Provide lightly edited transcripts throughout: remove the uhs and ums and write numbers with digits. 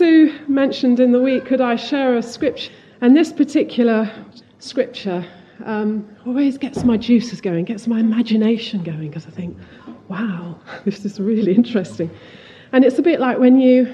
Sue mentioned in the week, could I share a scripture? And this particular scripture always gets my juices going, gets my imagination going, because I think, wow, this is really interesting. And it's a bit like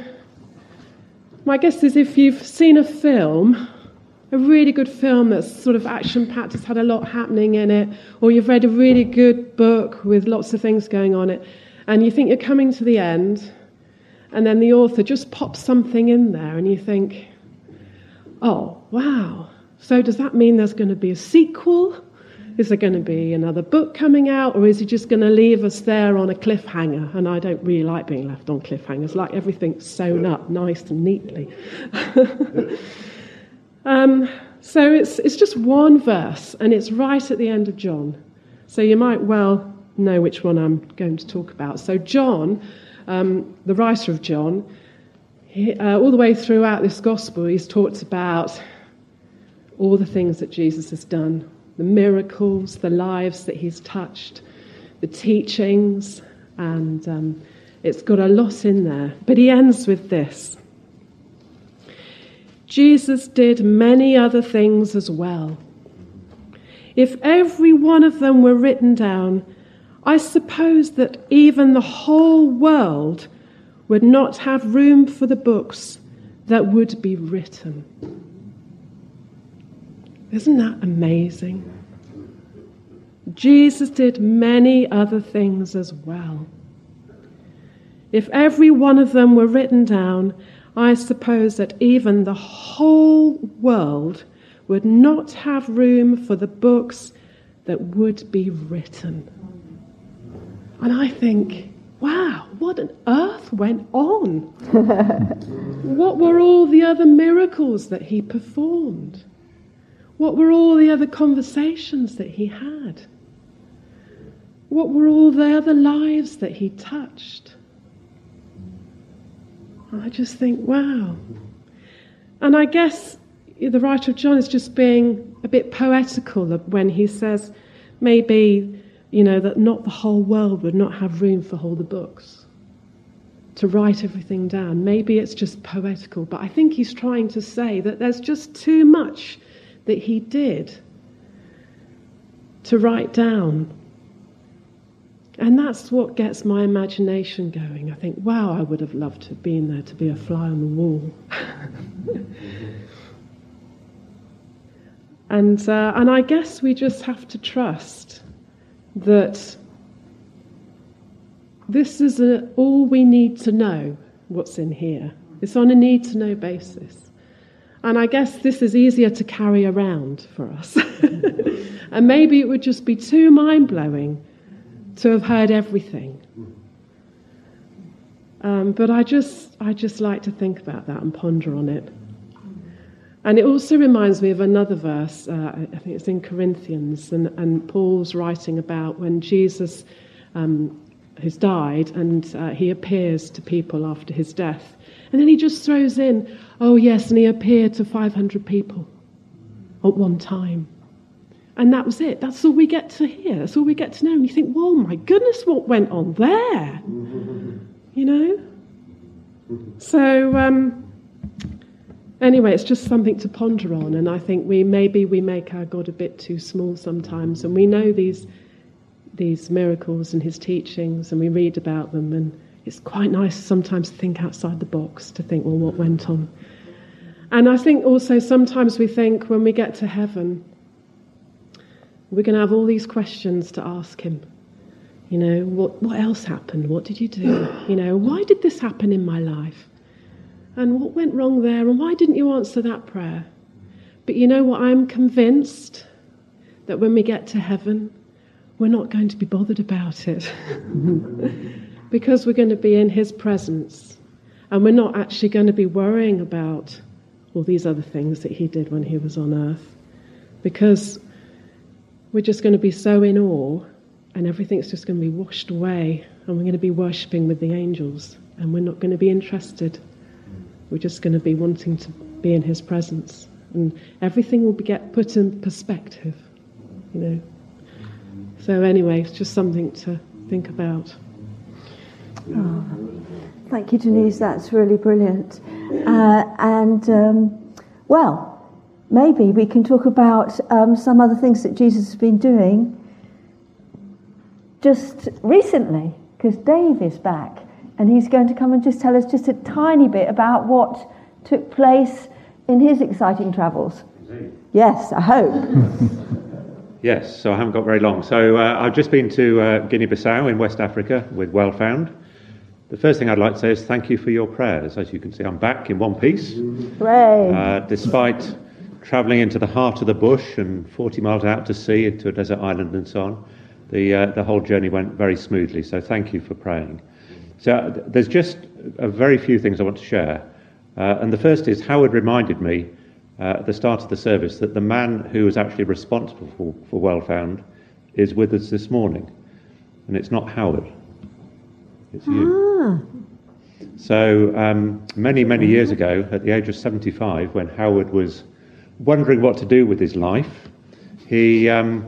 my guess is if you've seen a film, a really good film that's sort of action-packed, has had a lot happening in it, or you've read a really good book with lots of things going on it, and you think you're coming to the end, and then the author just pops something in there, and you think, oh, wow, so does that mean there's going to be a sequel? Is there going to be another book coming out, or is he just going to leave us there on a cliffhanger? And I don't really like being left on cliffhangers, like everything's sewn up nice and neatly. So it's just one verse, and it's right at the end of John. So you might well know which one I'm going to talk about. So John, the writer of John, all the way throughout this gospel, he's talked about all the things that Jesus has done, the miracles, the lives that he's touched, the teachings, and it's got a lot in there. But he ends with this. Jesus did many other things as well. If every one of them were written down, I suppose that even the whole world would not have room for the books that would be written. Isn't that amazing? Jesus did many other things as well. If every one of them were written down, I suppose that even the whole world would not have room for the books that would be written. And I think, wow, what on earth went on? What were all the other miracles that he performed? What were all the other conversations that he had? What were all the other lives that he touched? I just think, wow. And I guess the writer of John is just being a bit poetical when he says maybe, that not the whole world would not have room for all the books to write everything down. Maybe it's just poetical, but I think he's trying to say that there's just too much that he did to write down. And that's what gets my imagination going. I think, wow, I would have loved to have been there to be a fly on the wall. And I guess we just have to trust that this is all we need to know what's in here. It's on a need-to-know basis. And I guess this is easier to carry around for us. And maybe it would just be too mind-blowing to have heard everything. But I just like to think about that and ponder on it. And it also reminds me of another verse, I think it's in Corinthians, and Paul's writing about when Jesus has died and he appears to people after his death. And then he just throws in, oh yes, and he appeared to 500 people at one time. And that was it. That's all we get to hear. That's all we get to know. And you think, whoa, my goodness, what went on there? So, anyway, it's just something to ponder on. And I think we make our God a bit too small sometimes. And we know these miracles and his teachings, and we read about them. And it's quite nice sometimes to think outside the box, to think, well, what went on? And I think also sometimes we think when we get to heaven, we're going to have all these questions to ask him. What else happened? What did you do? Why did this happen in my life? And what went wrong there? And why didn't you answer that prayer? But you know what? I'm convinced that when we get to heaven, we're not going to be bothered about it. Because we're going to be in his presence. And we're not actually going to be worrying about all these other things that he did when he was on earth. Because we're just going to be so in awe, and everything's just going to be washed away, and we're going to be worshipping with the angels, and we're not going to be interested. We're just going to be wanting to be in his presence, and everything will get put in perspective, So anyway, it's just something to think about. Oh, Thank you, Denise. That's really brilliant. Well, maybe we can talk about some other things that Jesus has been doing just recently, because Dave is back, and he's going to come and just tell us just a tiny bit about what took place in his exciting travels. Yes, I hope. Yes, so I haven't got very long. So I've just been to Guinea-Bissau in West Africa with Wellfound. The first thing I'd like to say is thank you for your prayers. As you can see, I'm back in one piece. Hooray! Despite travelling into the heart of the bush and 40 miles out to sea into a desert island and so on, the whole journey went very smoothly. So thank you for praying. So there's just a very few things I want to share. And the first is Howard reminded me at the start of the service that the man who was actually responsible for Wellfound is with us this morning. And it's not Howard. It's you. So many, many years ago, at the age of 75, when Howard was wondering what to do with his life, he, I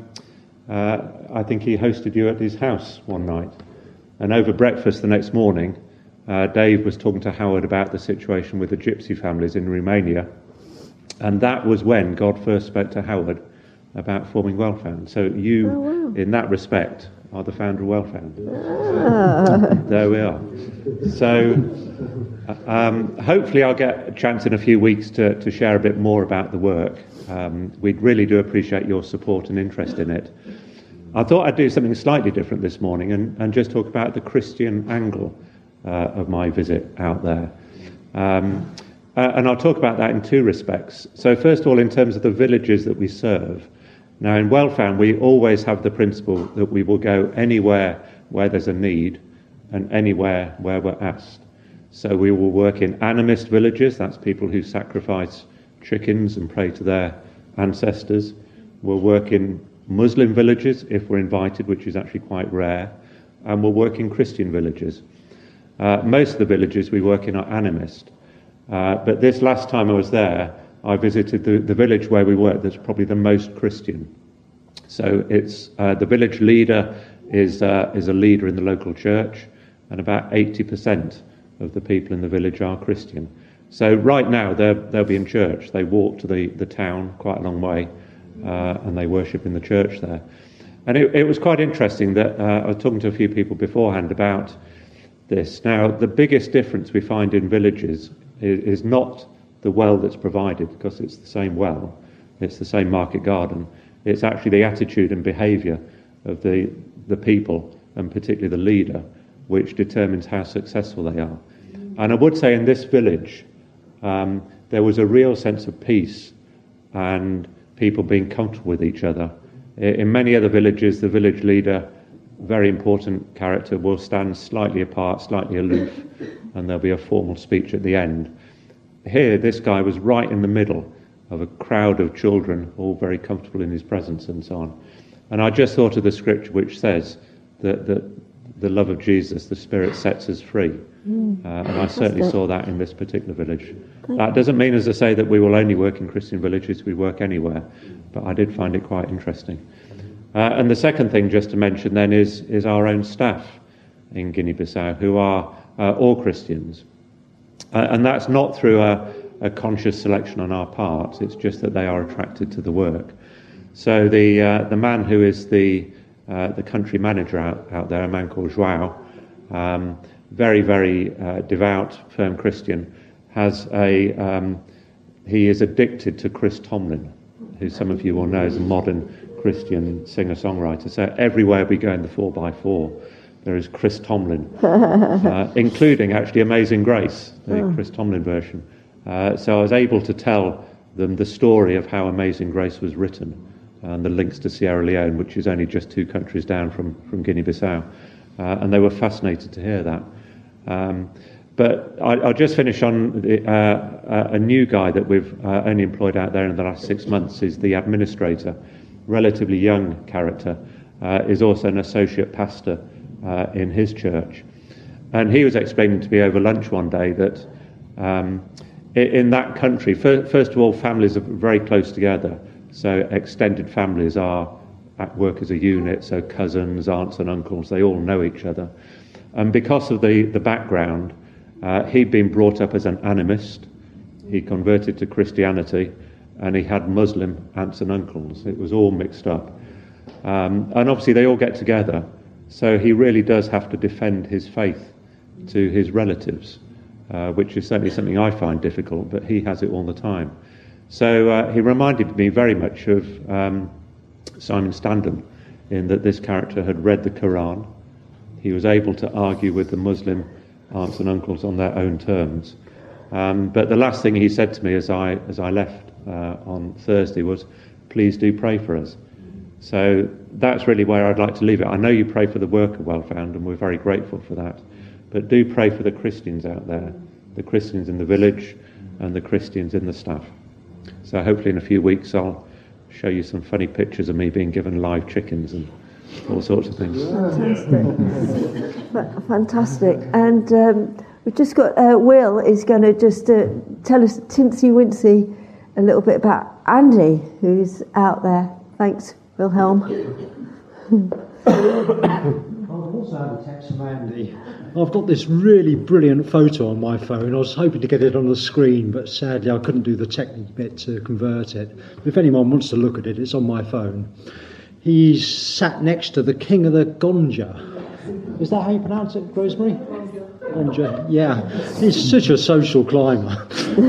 think he hosted you at his house one night. And over breakfast the next morning, Dave was talking to Howard about the situation with the gypsy families in Romania. And that was when God first spoke to Howard about forming Wellfound. So you, in that respect, are the founder of Wellfound. There we are. So hopefully I'll get a chance in a few weeks to share a bit more about the work. We really do appreciate your support and interest in it. I thought I'd do something slightly different this morning and just talk about the Christian angle of my visit out there. And I'll talk about that in two respects. So first of all, in terms of the villages that we serve. Now, in Wellfound, we always have the principle that we will go anywhere where there's a need and anywhere where we're asked. So we will work in animist villages, that's people who sacrifice chickens and pray to their ancestors. We'll work in Muslim villages if we're invited, which is actually quite rare. And we'll work in Christian villages. Most of the villages we work in are animist. But this last time I was there, I visited the village where we work that's probably the most Christian. So it's the village leader is a leader in the local church, and about 80% of the people in the village are Christian. So right now they'll be in church. They walk to the town quite a long way, and they worship in the church there. And it was quite interesting that I was talking to a few people beforehand about this. Now, the biggest difference we find in villages is not the well that's provided, because it's the same well, it's the same market garden. It's actually the attitude and behaviour of the people, and particularly the leader, which determines how successful they are. And I would say in this village, there was a real sense of peace and people being comfortable with each other. In many other villages, the village leader, very important character, will stand slightly apart, slightly aloof, and there'll be a formal speech at the end. Here, this guy was right in the middle of a crowd of children, all very comfortable in his presence and so on. And I just thought of the scripture which says that the love of Jesus, the Spirit, sets us free. And I certainly saw that in this particular village. That doesn't mean, as I say, that we will only work in Christian villages. We work anywhere. But I did find it quite interesting. And the second thing just to mention then is our own staff in Guinea-Bissau, who are all Christians. And that's not through a conscious selection on our part. It's just that they are attracted to the work. So the man who is the country manager out there, a man called João, very, very devout, firm Christian, he is addicted to Chris Tomlin, who some of you will know is a modern Christian singer-songwriter. So everywhere we go in the 4x4, there is Chris Tomlin, including actually Amazing Grace, the Chris Tomlin version. So I was able to tell them the story of how Amazing Grace was written and the links to Sierra Leone, which is only just 2 countries down from Guinea-Bissau. And they were fascinated to hear that. But I'll just finish on a new guy that we've only employed out there in the last 6 months. Is the administrator, relatively young character, is also an associate pastor in his church. And he was explaining to me over lunch one day that in that country, first of all, families are very close together. So extended families work as a unit, so cousins, aunts and uncles, they all know each other. And because of the background, He'd been brought up as an animist. He converted to Christianity, and he had Muslim aunts and uncles. It was all mixed up. And obviously they all get together, so he really does have to defend his faith to his relatives, which is certainly something I find difficult, but he has it all the time. So he reminded me very much of Simon Standen, in that this character had read the Quran. He was able to argue with the Muslim aunts and uncles on their own terms. But the last thing he said to me as I left on Thursday was, please do pray for us. So that's really where I'd like to leave it. I know you pray for the work of Wellfound, and we're very grateful for that. But do pray for the Christians out there, the Christians in the village and the Christians in the staff. So hopefully in a few weeks I'll show you some funny pictures of me being given live chickens and all sorts of things. Fantastic. And we've just got, Will is going to just tell us Tinsy Wincy a little bit about Andy, who's out there. Thanks, Wilhelm. I've also had a text from Andy. I've got this really brilliant photo on my phone. I was hoping to get it on the screen, but sadly I couldn't do the technical bit to convert it. But if anyone wants to look at it, it's on my phone. He's sat next to the king of the Gonja. Is that how you pronounce it, Rosemary? Gonja, yeah. He's such a social climber.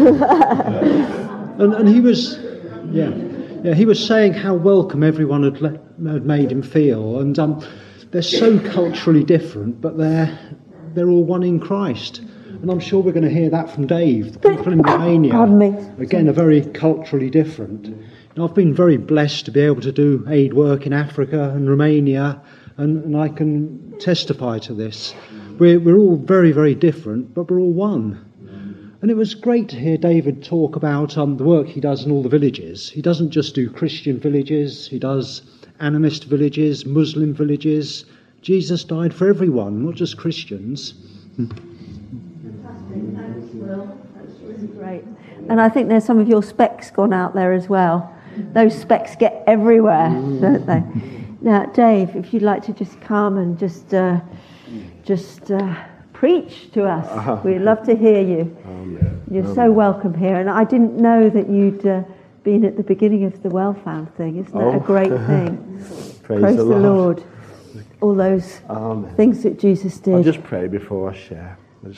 and he was, he was saying how welcome everyone had made him feel. And they're so culturally different, but they're all one in Christ. And I'm sure we're going to hear that from Dave. The people in Romania, again, are very culturally different. And I've been very blessed to be able to do aid work in Africa and Romania, and I can testify to this. We're all very, very different, but we're all one. And it was great to hear David talk about the work he does in all the villages. He doesn't just do Christian villages, he does animist villages, Muslim villages. Jesus died for everyone, not just Christians. Fantastic, thanks, Will. That's really great. And I think there's some of your specs gone out there as well. Those specs get everywhere, don't they? Now, Dave, if you'd like to just come and just preach to us, we'd love to hear you. You're so welcome here. And I didn't know that you'd been at the beginning of the Wellfound thing. Isn't that a great thing? Praise the Lord. All those things that Jesus did. I'll just pray before I share.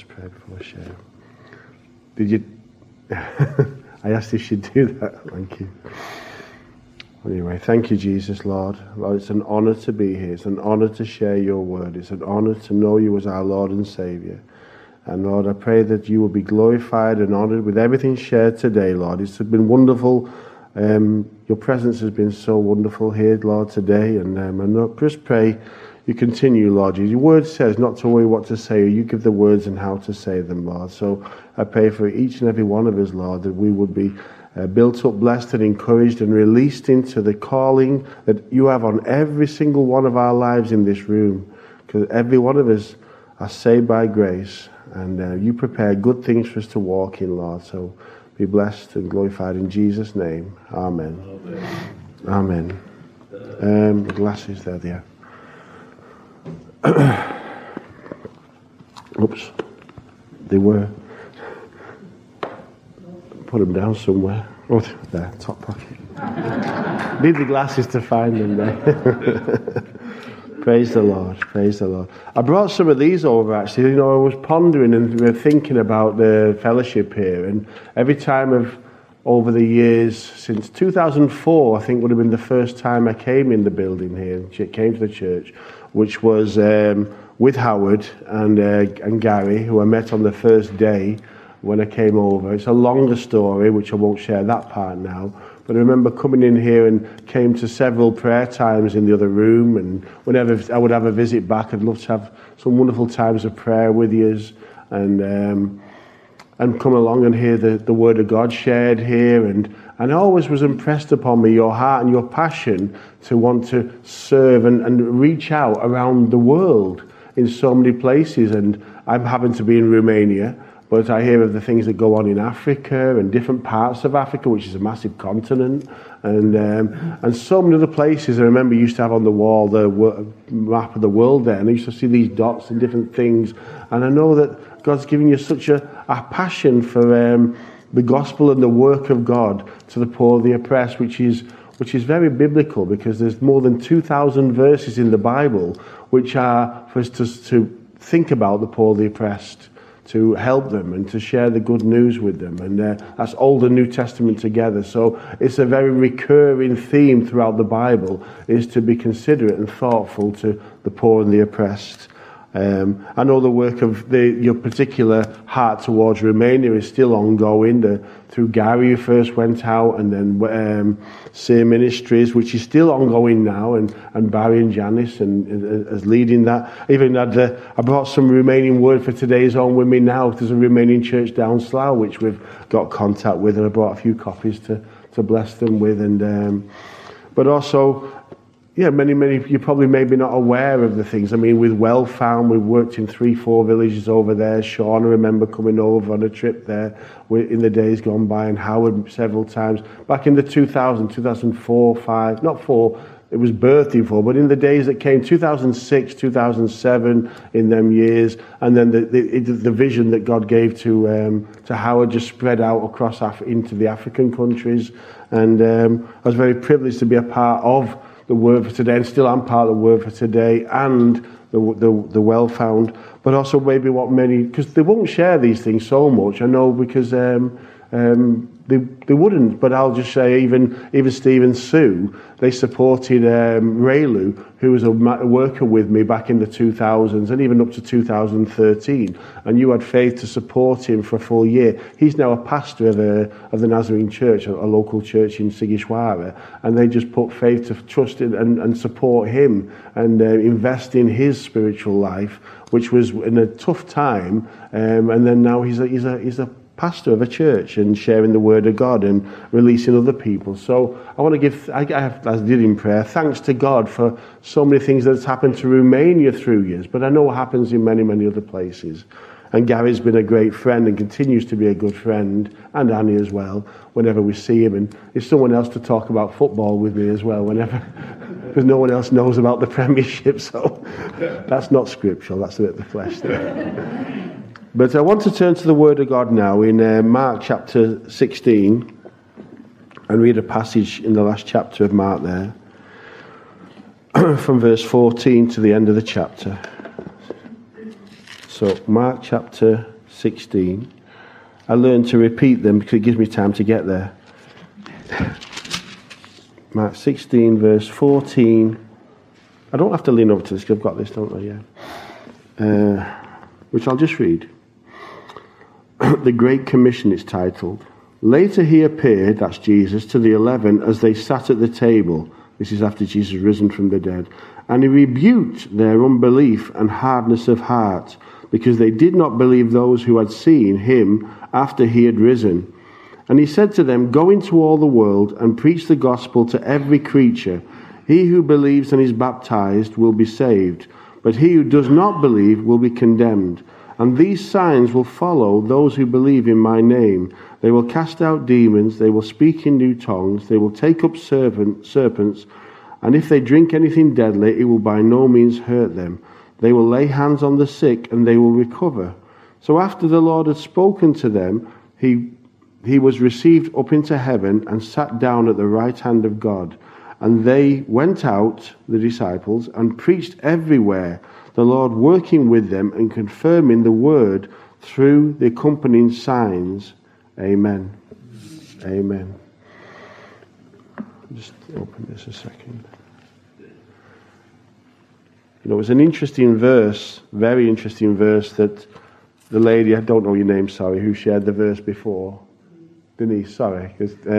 Did you... I asked if you'd do that. Thank you. Anyway, thank you, Jesus, Lord. Lord, it's an honour to be here. It's an honour to share your word. It's an honour to know you as our Lord and Saviour. And Lord, I pray that you will be glorified and honoured with everything shared today, Lord. It's been wonderful. Your presence has been so wonderful here, Lord, today. And I just pray you continue, Lord. Your word says not to worry what to say, or you give the words and how to say them, Lord. So I pray for each and every one of us, Lord, that we would be built up, blessed and encouraged and released into the calling that you have on every single one of our lives in this room. Because every one of us are saved by grace, and you prepare good things for us to walk in, Lord. So be blessed and glorified in Jesus' name. Amen. Amen. The glasses there. Oops. They were. Put them down somewhere. Oh, there, top pocket. Need the glasses to find them there. Praise the Lord. Praise the Lord. I brought some of these over, actually. You know, I was pondering and we were thinking about the fellowship here. And every time over the years, since 2004, I think would have been the first time I came in the building here, came to the church, which was with Howard and Gary, who I met on the first day when I came over. It's a longer story, which I won't share that part now. But I remember coming in here and came to several prayer times in the other room. And whenever I would have a visit back, I'd love to have some wonderful times of prayer with you and come along and hear the word of God shared here. And it always was impressed upon me, your heart and your passion to want to serve and reach out around the world in so many places. And I'm having to be in Romania, but I hear of the things that go on in Africa and different parts of Africa, which is a massive continent, and so many other places. I remember you used to have on the wall the map of the world there, and I used to see these dots and different things. And I know that God's given you such a passion for the gospel and the work of God to the poor, the oppressed, which is very biblical, because there's more than 2,000 verses in the Bible which are for us to think about the poor, the oppressed, to help them and to share the good news with them. And that's Old and New Testament together. So it's a very recurring theme throughout the Bible, is to be considerate and thoughtful to the poor and the oppressed. I know the work of your particular heart towards Romania is still ongoing. Through Gary, who first went out, and then SEER Ministries, which is still ongoing now, and Barry and Janice and as leading that. Even I brought some Romanian word for today's On With Me Now. There's a Romanian church down Slough which we've got contact with, and I brought a few copies to bless them with. And but also, many, you're probably maybe not aware of the things. I mean, with Well Found, we've worked in 3-4 villages over there. Sean, I remember coming over on a trip there in the days gone by, and Howard several times. Back in the 2004, 5, not 4, it was birthing for, but in the days that came, 2006, 2007, in them years, and then the vision that God gave to Howard just spread out across into the African countries. And I was very privileged to be a part of the Word for Today, and still am part of the Word for Today and the Well Found, but also maybe what many, because they won't share these things so much, I know, because they wouldn't, but I'll just say even Steve and Sue, they supported Raylu, who was a worker with me back in the 2000s and even up to 2013, and you had faith to support him for a full year. He's now a pastor of the Nazarene Church, a local church in Sigishwara, and they just put faith to trust in and support him and invest in his spiritual life, which was in a tough time, and then now he's a pastor of a church and sharing the word of God and releasing other people. So I want to give, as I did in prayer, thanks to God for so many things that's happened to Romania through years, but I know what happens in many, many other places. And Gary's been a great friend and continues to be a good friend, and Annie as well, whenever we see him. And there's someone else to talk about football with me as well, whenever, because no one else knows about the Premiership, so that's not scriptural, that's a bit of the flesh there. But I want to turn to the Word of God now in Mark chapter 16 and read a passage in the last chapter of Mark there, from verse 14 to the end of the chapter. So, Mark chapter 16. I learned to repeat them because it gives me time to get there. Mark 16, verse 14. I don't have to lean over to this because I've got this, don't I? Yeah. Which I'll just read. The Great Commission is titled. Later he appeared, that's Jesus, to the 11 as they sat at the table. This is after Jesus risen from the dead. And he rebuked their unbelief and hardness of heart, because they did not believe those who had seen him after he had risen. And he said to them, Go into all the world and preach the gospel to every creature. He who believes and is baptized will be saved, but he who does not believe will be condemned. And these signs will follow those who believe in my name. They will cast out demons, they will speak in new tongues, they will take up serpents, and if they drink anything deadly, it will by no means hurt them. They will lay hands on the sick, and they will recover. So after the Lord had spoken to them, he was received up into heaven and sat down at the right hand of God. And they went out, the disciples, and preached everywhere, the Lord working with them and confirming the word through the accompanying signs. Amen. Amen. Just open this a second. You know, it's an interesting verse, very interesting verse, that the lady, I don't know your name, sorry, who shared the verse before. Denise, sorry.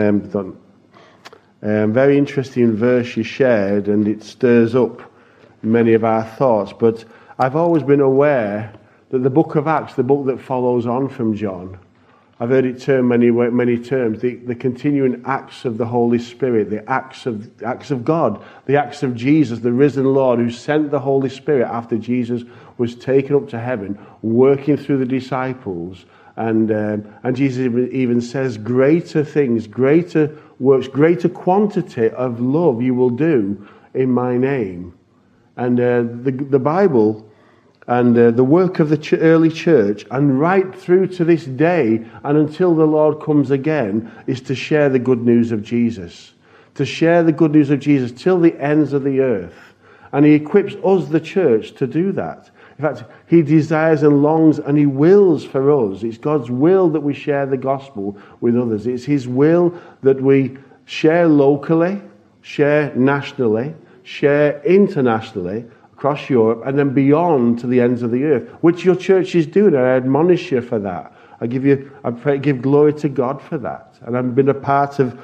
Very interesting verse you shared, and it stirs up many of our thoughts. But I've always been aware that the book of Acts, the book that follows on from John, I've heard it termed many terms, the continuing acts of the Holy Spirit, the acts of God, the acts of Jesus, the risen Lord who sent the Holy Spirit after Jesus was taken up to heaven, working through the disciples. And Jesus even says, greater things, greater works, greater quantity of love you will do in my name. And the Bible and the work of the early church, and right through to this day and until the Lord comes again, is to share the good news of Jesus. To share the good news of Jesus till the ends of the earth. And he equips us, the church, to do that. In fact, he desires and longs and he wills for us. It's God's will that we share the gospel with others. It's his will that we share locally, share nationally, share internationally, across Europe, and then beyond to the ends of the earth, which your church is doing. I admonish you for that. I give glory to God for that. And I've been a part of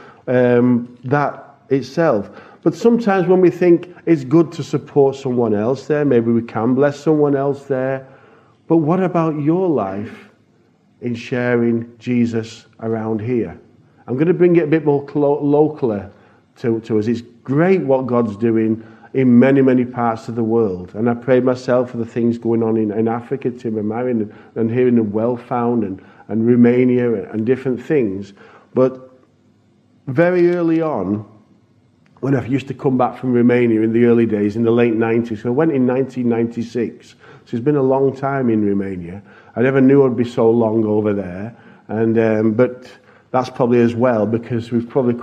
that itself. But sometimes when we think it's good to support someone else there, maybe we can bless someone else there. But what about your life in sharing Jesus around here? I'm going to bring it a bit more locally to us. It's great what God's doing in many, many parts of the world. And I pray myself for the things going on in Africa, Tim and Marion, and here in the Well-Found and Romania and different things. But very early on, when I used to come back from Romania in the early days, in the late 90s, I went in 1996, so it's been a long time in Romania. I never knew I'd be so long over there, and but that's probably as well, because we probably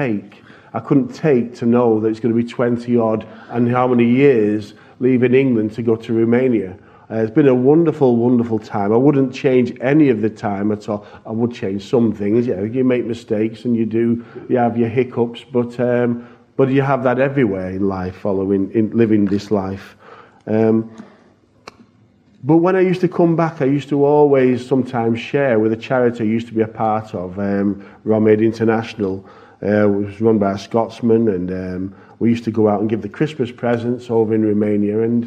I couldn't take to know that it's going to be 20 odd and how many years leaving England to go to Romania. It's been a wonderful, wonderful time. I wouldn't change any of the time at all. I would change some things. Yeah, you make mistakes and you have your hiccups, but you have that everywhere in life, living this life. But when I used to come back, I used to always sometimes share with a charity I used to be a part of, Rom Aid International. It was run by a Scotsman, and we used to go out and give the Christmas presents over in Romania. And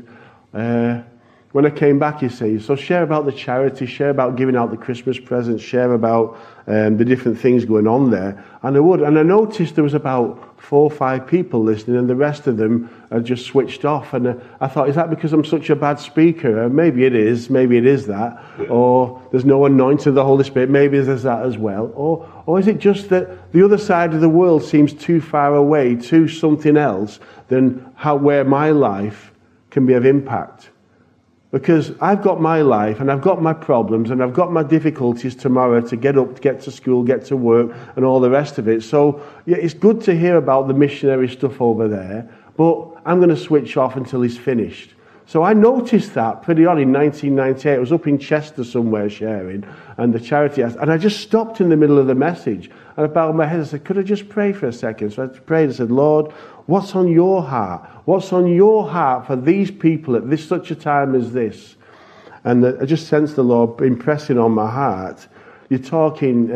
when I came back, you see, so share about the charity, share about giving out the Christmas presents, share about the different things going on there. And I would. And I noticed there was about 4 or 5 people listening, and the rest of them had just switched off. And I thought, is that because I'm such a bad speaker? Maybe it is that. Or there's no anointing of the Holy Spirit. Maybe there's that as well. Or is it just that the other side of the world seems too far away to something else than where my life can be of impact? Because I've got my life, and I've got my problems, and I've got my difficulties tomorrow to get up, to get to school, get to work, and all the rest of it. So yeah, it's good to hear about the missionary stuff over there, but I'm going to switch off until he's finished. So I noticed that pretty on in 1998. I was up in Chester somewhere sharing, and the charity asked, and I just stopped in the middle of the message, and I bowed my head and said, could I just pray for a second? So I prayed and said, Lord, what's on your heart? What's on your heart for these people at such a time as this? And I just sensed the Lord impressing on my heart. You're talking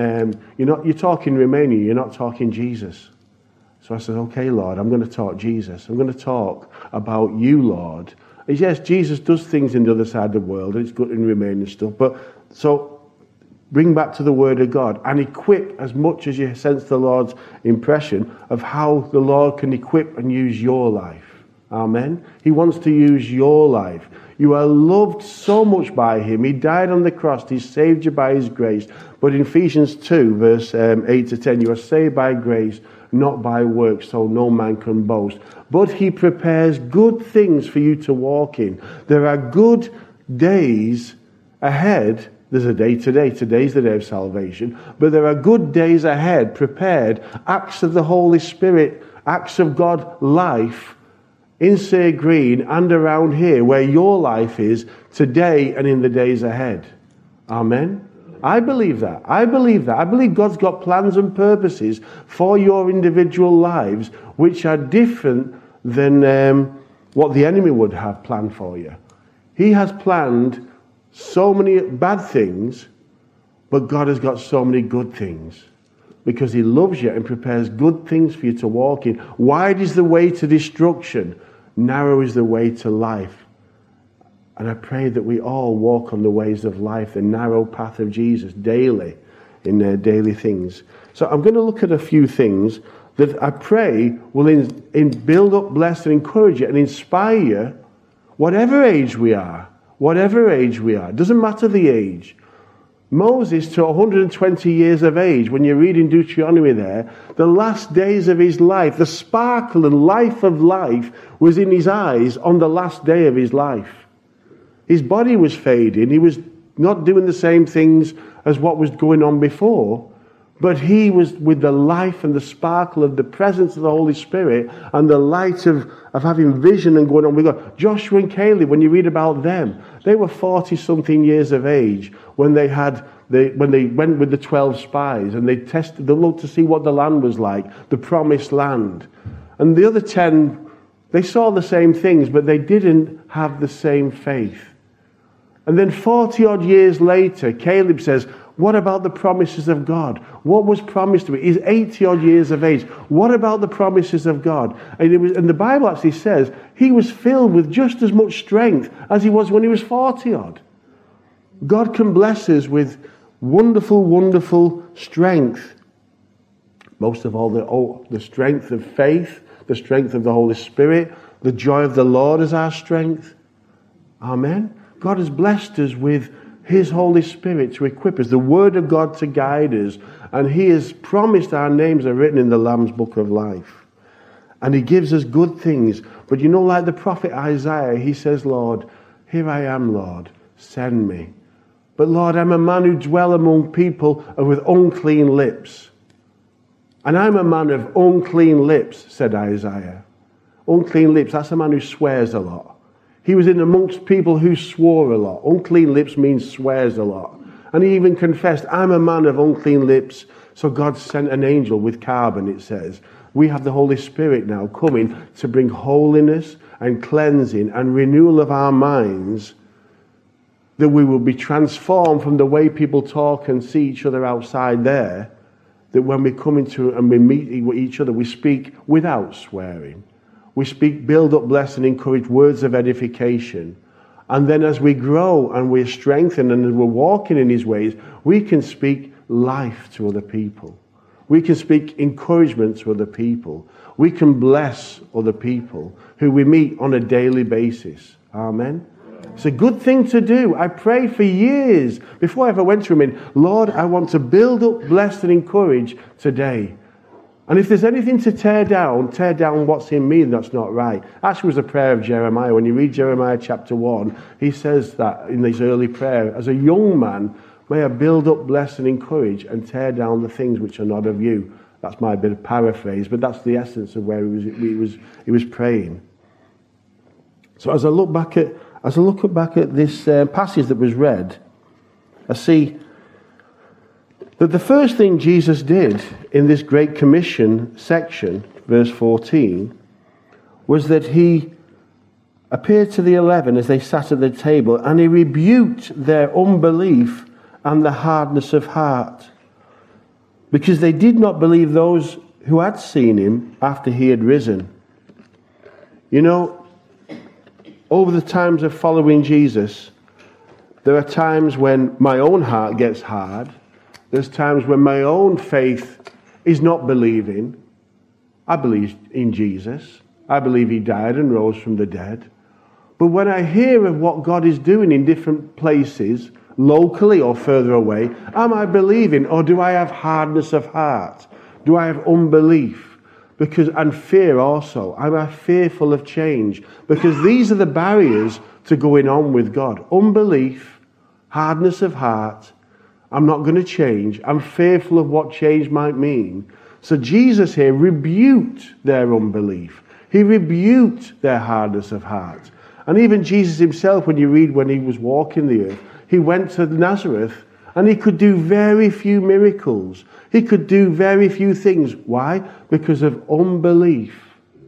Romanian. You're not talking Jesus. So I said, okay, Lord, I'm going to talk Jesus. I'm going to talk about you, Lord. And yes, Jesus does things in the other side of the world. And it's good in Romania and stuff. But so bring back to the Word of God and equip as much as you sense the Lord's impression of how the Lord can equip and use your life. Amen. He wants to use your life. You are loved so much by Him. He died on the cross. He saved you by His grace. But in Ephesians 2, verse 8 to 10, you are saved by grace, not by works, so no man can boast. But He prepares good things for you to walk in. There are good days ahead. There's a day today. Today's the day of salvation. But there are good days ahead, prepared, acts of the Holy Spirit, acts of God life in Say Green and around here, where your life is today and in the days ahead. Amen? I believe that. I believe God's got plans and purposes for your individual lives which are different than what the enemy would have planned for you. He has planned so many bad things, but God has got so many good things because He loves you and prepares good things for you to walk in. Wide is the way to destruction, narrow is the way to life. And I pray that we all walk on the ways of life, the narrow path of Jesus daily in their daily things. So I'm going to look at a few things that I pray will build up, bless and encourage you and inspire you, whatever age we are. Whatever age we are. It doesn't matter the age. Moses, to 120 years of age, when you're reading Deuteronomy there, the last days of his life, the sparkle and life of life was in his eyes on the last day of his life. His body was fading. He was not doing the same things as what was going on before. But he was with the life and the sparkle of the presence of the Holy Spirit and the light of having vision and going on with God. Joshua and Caleb, when you read about them, they were 40-something years of age when they went with the 12 spies and they looked to see what the land was like, the promised land. And the other 10, they saw the same things, but they didn't have the same faith. And then 40-odd years later, Caleb says, what about the promises of God? What was promised to me? He's 80-odd years of age. What about the promises of God? And the Bible actually says he was filled with just as much strength as he was when he was 40-odd. God can bless us with wonderful, wonderful strength. Most of all, the strength of faith, the strength of the Holy Spirit, the joy of the Lord is our strength. Amen. God has blessed us with His Holy Spirit to equip us, the Word of God to guide us, and He has promised our names are written in the Lamb's Book of Life. And He gives us good things. But you know, like the prophet Isaiah, he says, Lord, here I am, Lord, send me. But Lord, I'm a man who dwell among people with unclean lips. And I'm a man of unclean lips, said Isaiah. Unclean lips, that's a man who swears a lot. He was in amongst people who swore a lot. Unclean lips means swears a lot. And he even confessed, I'm a man of unclean lips. So God sent an angel with carbon, it says. We have the Holy Spirit now coming to bring holiness and cleansing and renewal of our minds, that we will be transformed from the way people talk and see each other outside there, that when we come into and we meet each other, we speak without swearing. We speak, build up, bless and encourage words of edification. And then as we grow and we're strengthened and as we're walking in His ways, we can speak life to other people. We can speak encouragement to other people. We can bless other people who we meet on a daily basis. Amen. It's a good thing to do. I prayed for years before I ever went to Him, Lord, I want to build up, bless and encourage today. And if there's anything to tear down what's in me that's not right. Actually, it was a prayer of Jeremiah. When you read Jeremiah chapter 1, he says that in his early prayer, as a young man, may I build up, bless and encourage and tear down the things which are not of you. That's my bit of paraphrase, but that's the essence of where he was praying. So as I look back at this passage that was read, I see that the first thing Jesus did in this Great Commission section, verse 14, was that He appeared to the 11 as they sat at the table, and He rebuked their unbelief and the hardness of heart, because they did not believe those who had seen Him after He had risen. You know, over the times of following Jesus, there are times when my own heart gets hard. There's times when my own faith is not believing. I believe in Jesus. I believe He died and rose from the dead. But when I hear of what God is doing in different places, locally or further away, am I believing, or do I have hardness of heart? Do I have unbelief? And fear also. Am I fearful of change? Because these are the barriers to going on with God. Unbelief, hardness of heart. I'm not going to change. I'm fearful of what change might mean. So Jesus here rebuked their unbelief. He rebuked their hardness of heart. And even Jesus Himself, when you read when He was walking the earth, He went to Nazareth and He could do very few miracles. He could do very few things. Why? Because of unbelief.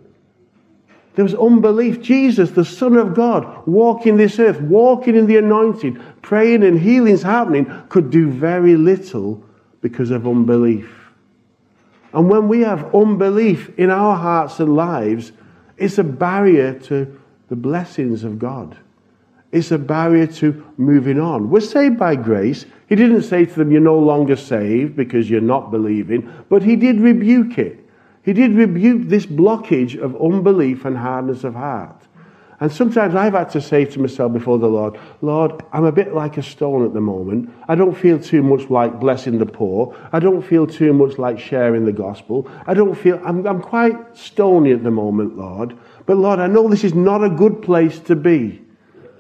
There was unbelief. Jesus, the Son of God, walking this earth, walking in the anointing, praying and healings happening, could do very little because of unbelief. And when we have unbelief in our hearts and lives, it's a barrier to the blessings of God. It's a barrier to moving on. We're saved by grace. He didn't say to them, you're no longer saved because you're not believing, but He did rebuke it. He did rebuke this blockage of unbelief and hardness of heart. And sometimes I've had to say to myself before the Lord, Lord, I'm a bit like a stone at the moment. I don't feel too much like blessing the poor. I don't feel too much like sharing the gospel. I'm quite stony at the moment, Lord. But Lord, I know this is not a good place to be.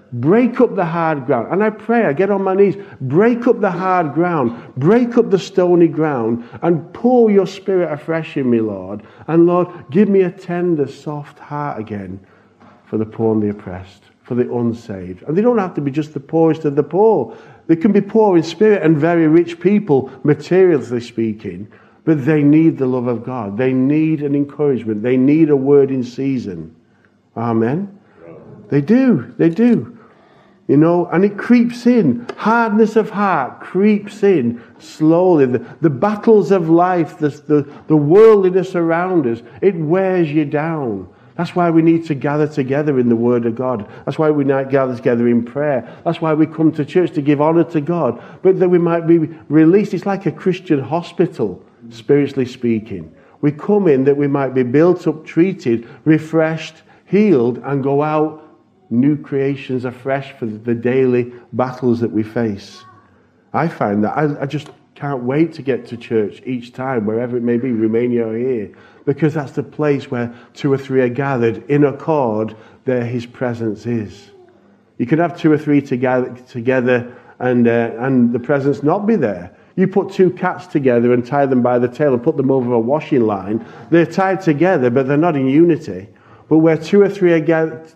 break up the hard ground. And I pray, I get on my knees, break up the hard ground, break up the stony ground, and pour your Spirit afresh in me, Lord. And Lord, give me a tender, soft heart again for the poor and the oppressed, for the unsaved. And they don't have to be just the poorest of the poor. They can be poor in spirit and very rich people, materially speaking, but they need the love of God. They need an encouragement. They need a word in season. Amen? They do. They do. You know, and it creeps in. Hardness of heart creeps in slowly. The battles of life, the worldliness around us, it wears you down. That's why we need to gather together in the Word of God. That's why we might gather together in prayer. That's why we come to church, to give honour to God. But that we might be released. It's like a Christian hospital, spiritually speaking. We come in that we might be built up, treated, refreshed, healed, and go out new creations afresh for the daily battles that we face. I find that I just can't wait to get to church each time, wherever it may be, Romania or here, because that's the place where 2 or 3 are gathered in accord, there His presence is. You can have 2 or 3 together and the presence not be there. You put 2 cats together and tie them by the tail and put them over a washing line. They're tied together, but they're not in unity. But where 2 or 3 are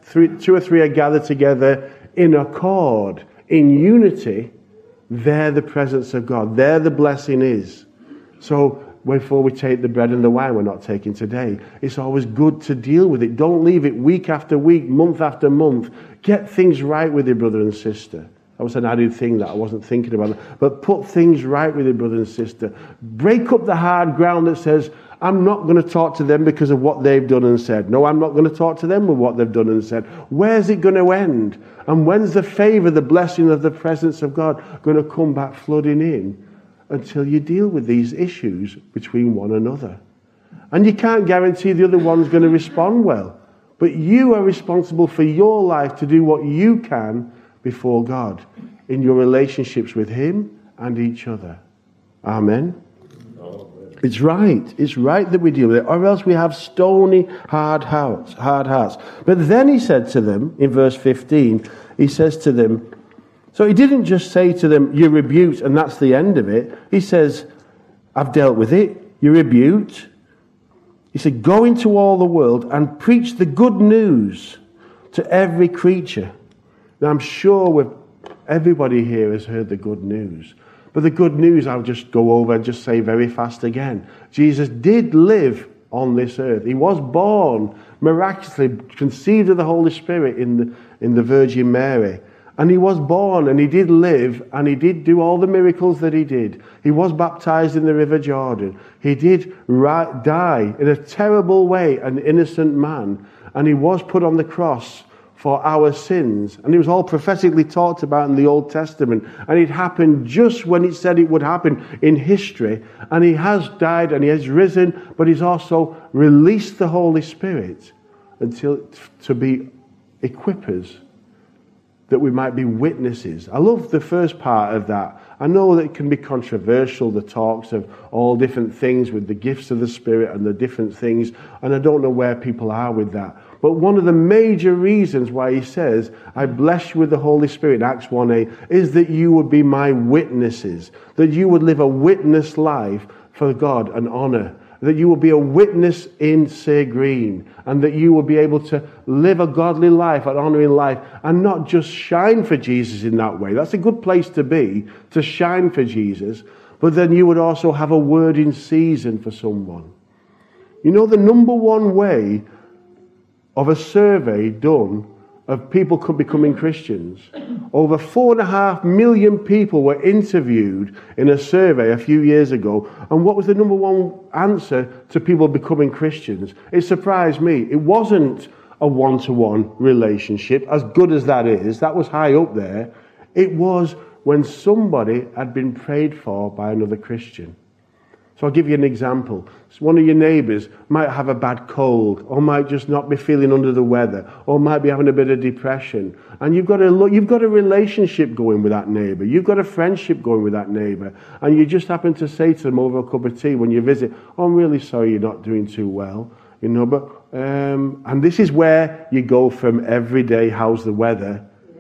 gathered together in accord, in unity, there the presence of God, there the blessing is. So before we take the bread and the wine we're not taking today, it's always good to deal with it. Don't leave it week after week, month after month. Get things right with your brother and sister. That was an added thing that I wasn't thinking about. But put things right with your brother and sister. Break up the hard ground that says, I'm not going to talk to them because of what they've done and said. No, I'm not going to talk to them with what they've done and said. Where's it going to end? And when's the favour, the blessing of the presence of God going to come back flooding in? Until you deal with these issues between one another. And you can't guarantee the other one's going to respond well. But you are responsible for your life to do what you can before God in your relationships with Him and each other. Amen. It's right. It's right that we deal with it, or else we have stony, hard hearts. But then He said to them, in verse 15, He says to them, so He didn't just say to them, you're rebuked, and that's the end of it. He says, I've dealt with it. You're rebuked. He said, go into all the world and preach the good news to every creature. Now, I'm sure everybody here has heard the good news. But the good news, I'll just go over and just say very fast again. Jesus did live on this earth. He was born, miraculously conceived of the Holy Spirit in the Virgin Mary. And He was born, and He did live, and He did do all the miracles that He did. He was baptized in the River Jordan. He did die in a terrible way, an innocent man. And He was put on the cross for our sins. And it was all prophetically talked about in the Old Testament. And it happened just when it said it would happen in history. And He has died and He has risen, but He's also released the Holy Spirit to be equippers, that we might be witnesses. I love the first part of that. I know that it can be controversial, the talks of all different things with the gifts of the Spirit and the different things, and I don't know where people are with that. But one of the major reasons why He says, I bless you with the Holy Spirit in Acts 1:8, is that you would be my witnesses, that you would live a witness life for God and honour, that you will be a witness in Say Green, and that you will be able to live a godly life, an honouring life, and not just shine for Jesus in that way. That's a good place to be, to shine for Jesus, but then you would also have a word in season for someone. You know, the number one way of a survey done of people becoming Christians, over 4.5 million people were interviewed in a survey a few years ago. And what was the number one answer to people becoming Christians? It surprised me. It wasn't a one-to-one relationship, as good as that is. That was high up there. It was when somebody had been prayed for by another Christian. So I'll give you an example. So one of your neighbours might have a bad cold, or might just not be feeling under the weather, or might be having a bit of depression. And you've got a relationship going with that neighbour. You've got a friendship going with that neighbour. And you just happen to say to them over a cup of tea when you visit, oh, I'm really sorry you're not doing too well. You know, but and this is where you go from everyday, how's the weather,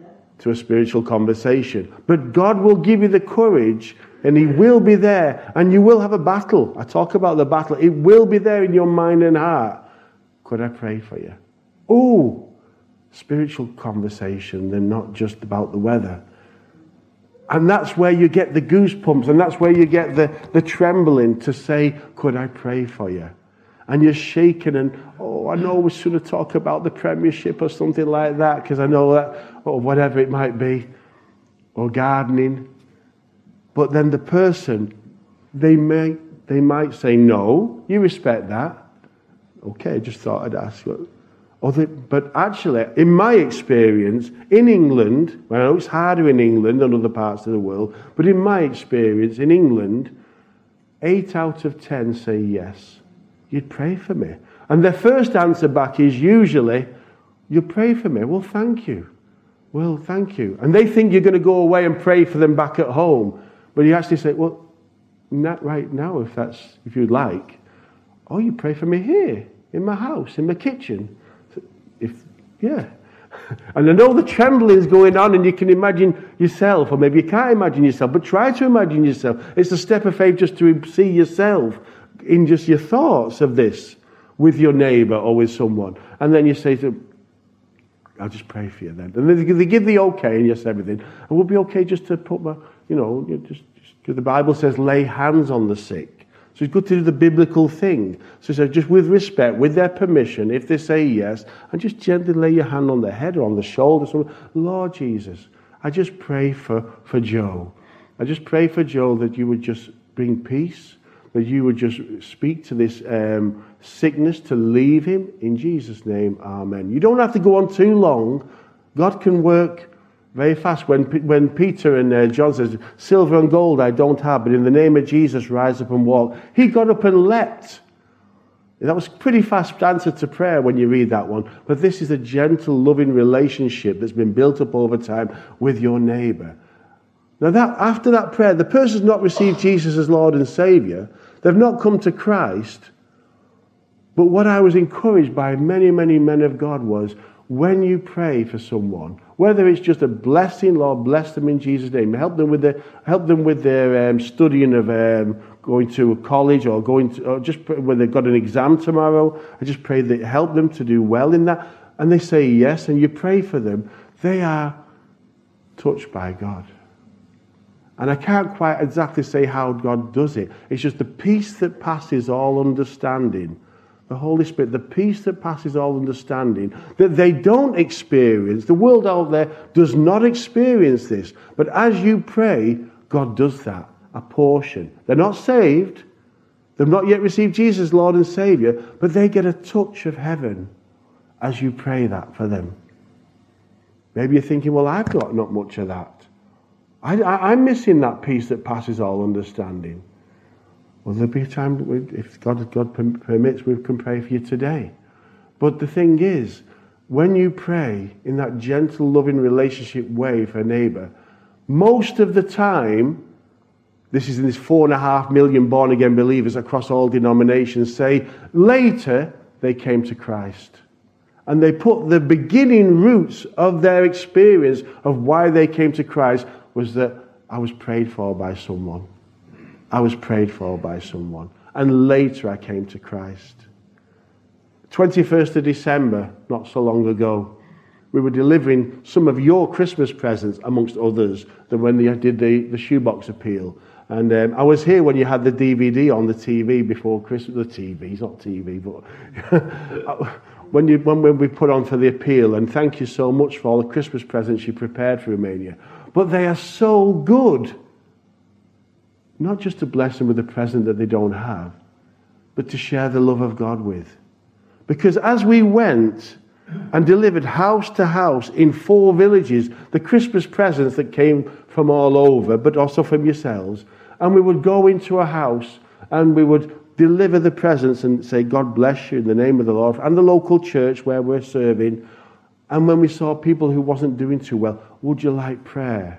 to a spiritual conversation. But God will give you the courage, and He will be there, and you will have a battle. I talk about the battle. It will be there in your mind and heart. Could I pray for you? Oh, spiritual conversation. They're not just about the weather. And that's where you get the goosebumps, and that's where you get the trembling to say, could I pray for you? And you're shaking, and, I know we should have talked about the Premiership or something like that, because I know that, or whatever it might be, or gardening. But then the person, they might say, no, you respect that. Okay, just thought I'd ask. But actually, in my experience, in England, well, I know it's harder in England than other parts of the world, but in my experience, in England, 8 out of 10 say yes. You'd pray for me. And their first answer back is usually, you pray for me. Well, thank you. Well, thank you. And they think you're going to go away and pray for them back at home. But you actually say, well, not right now, if you'd like. Oh, you pray for me here, in my house, in my kitchen. Yeah. And I know the trembling is going on, and you can imagine yourself, or maybe you can't imagine yourself, but try to imagine yourself. It's a step of faith just to see yourself in just your thoughts of this with your neighbour or with someone. And then you say to them, I'll just pray for you then. And they give the okay and yes, everything. And we'll be okay just to put my, just because the Bible says lay hands on the sick. So it's good to do the biblical thing. So he said, just with respect, with their permission, if they say yes, and just gently lay your hand on their head or on the shoulder. So, Lord Jesus, I just pray for Joe. I just pray for Joe that you would just bring peace, that you would just speak to this sickness to leave him. In Jesus' name, amen. You don't have to go on too long. God can work very fast. When Peter and John says, silver and gold I don't have, but in the name of Jesus, rise up and walk. He got up and leapt. That was a pretty fast answer to prayer when you read that one. But this is a gentle, loving relationship that's been built up over time with your neighbour. Now, after that prayer, the person's not received Jesus as Lord and Saviour. They've not come to Christ. But what I was encouraged by many, many men of God was, when you pray for someone, whether it's just a blessing, Lord, bless them in Jesus' name. Help them with their studying of going to a college or just when they've got an exam tomorrow. I just pray that help them to do well in that. And they say yes, and you pray for them. They are touched by God. And I can't quite exactly say how God does it. It's just the peace that passes all understanding. The Holy Spirit, the peace that passes all understanding, that they don't experience. The world out there does not experience this. But as you pray, God does that, a portion. They're not saved. They've not yet received Jesus, Lord and Saviour, but they get a touch of heaven as you pray that for them. Maybe you're thinking, well, I've got not much of that. I'm missing that peace that passes all understanding. Well, there'll be a time, if God permits, we can pray for you today. But the thing is, when you pray in that gentle, loving relationship way for a neighbour, most of the time, this is in this 4.5 million born-again believers across all denominations, say, later they came to Christ. And they put the beginning roots of their experience of why they came to Christ was that I was prayed for by someone. I was prayed for by someone. And later I came to Christ. 21st of December, not so long ago, we were delivering some of your Christmas presents, amongst others, than when they did the shoebox appeal. And I was here when you had the DVD on the TV before Christmas. The TV, it's not TV, but when we put on for the appeal. And thank you so much for all the Christmas presents you prepared for Romania. But they are so good. Not just to bless them with a present that they don't have, but to share the love of God with. Because as we went and delivered house to house in 4 villages, the Christmas presents that came from all over, but also from yourselves, and we would go into a house and we would deliver the presents and say, God bless you in the name of the Lord, and the local church where we're serving. And when we saw people who wasn't doing too well, would you like prayer?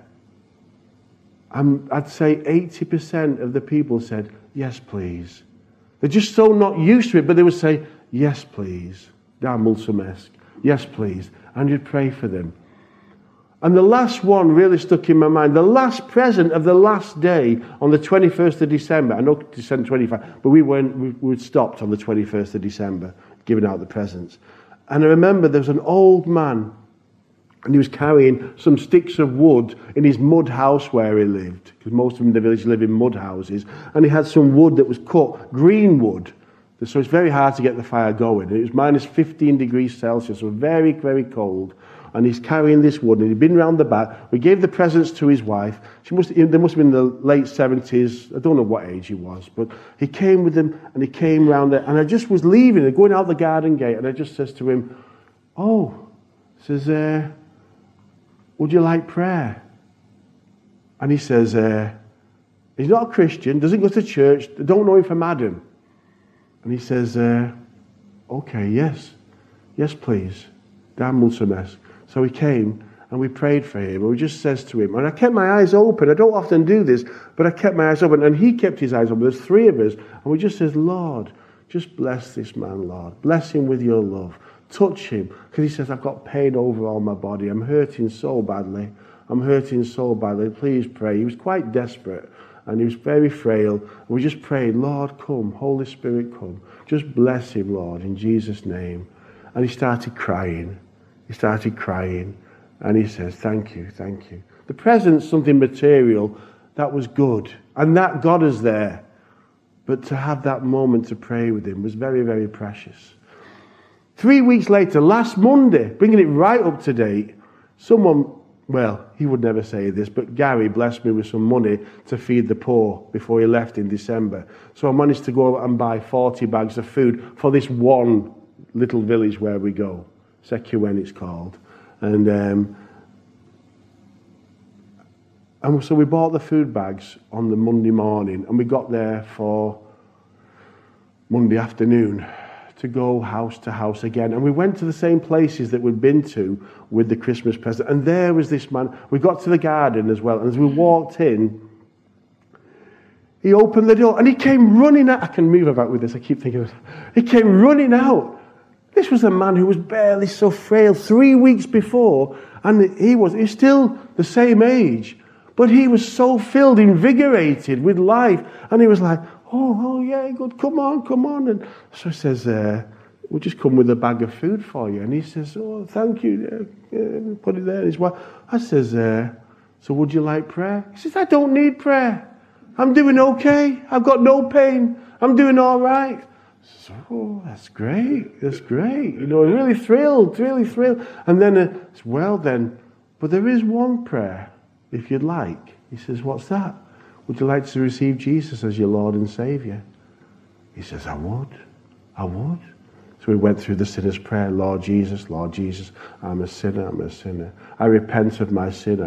I'd say 80% of the people said, yes, please. They're just so not used to it, but they would say, yes, please. Da mulțumesc. Yes, please. And you'd pray for them. And the last one really stuck in my mind. The last present of the last day on the 21st of December. I know December 25, but we stopped on the 21st of December giving out the presents. And I remember there was an old man, and he was carrying some sticks of wood in his mud house where he lived, because most of them in the village live in mud houses. And he had some wood that was cut, green wood. So it's very hard to get the fire going. It was minus 15 degrees Celsius, so very, very cold. And he's carrying this wood, and he'd been round the back. We gave the presents to his wife. They must have been in the late 70s. I don't know what age he was, but he came with them, and he came round there. And I just was leaving and going out the garden gate, and I just says to him, says, would you like prayer? And he says, he's not a Christian, doesn't go to church, don't know him from Adam. And he says, okay, yes, please. Dan Mulțumesc. So he came and we prayed for him, and we just says to him, and I kept my eyes open. I don't often do this, but I kept my eyes open, and he kept his eyes open. There's three of us, and we just says, Lord, just bless this man, Lord. Bless him with your love. Touch him, because he says, I've got pain over all my body. I'm hurting so badly. Please pray. He was quite desperate, and he was very frail. And we just prayed, Lord, come. Holy Spirit, come. Just bless him, Lord, in Jesus' name. And he started crying. And he says, thank you. The present's something material. That was good. And that got us there. But to have that moment to pray with him was very, very precious. 3 weeks later, last Monday, bringing it right up to date, someone, well, he would never say this, but Gary blessed me with some money to feed the poor before he left in December. So I managed to go and buy 40 bags of food for this one little village where we go. Secuwen it's called. And so we bought the food bags on the Monday morning, and we got there for Monday afternoon to go house to house again. And we went to the same places that we'd been to with the Christmas present. And there was this man. We got to the garden as well. And as we walked in, he opened the door and he came running out. I can move about with this. I keep thinking of it. He came running out. This was a man who was barely so frail 3 weeks before. And he's still the same age. But he was so filled, invigorated with life. And he was like, oh yeah, good, come on. And so he says, we'll just come with a bag of food for you. And he says, oh, thank you. Put it there. And his wife, I says, so would you like prayer? He says, I don't need prayer. I'm doing okay. I've got no pain. I'm doing all right. So, oh, that's great. You know, really thrilled. And then, well then, but there is one prayer, if you'd like. He says, what's that? Would you like to receive Jesus as your Lord and Saviour? He says, I would. So we went through the sinner's prayer. Lord Jesus, I'm a sinner. I repent of my sin.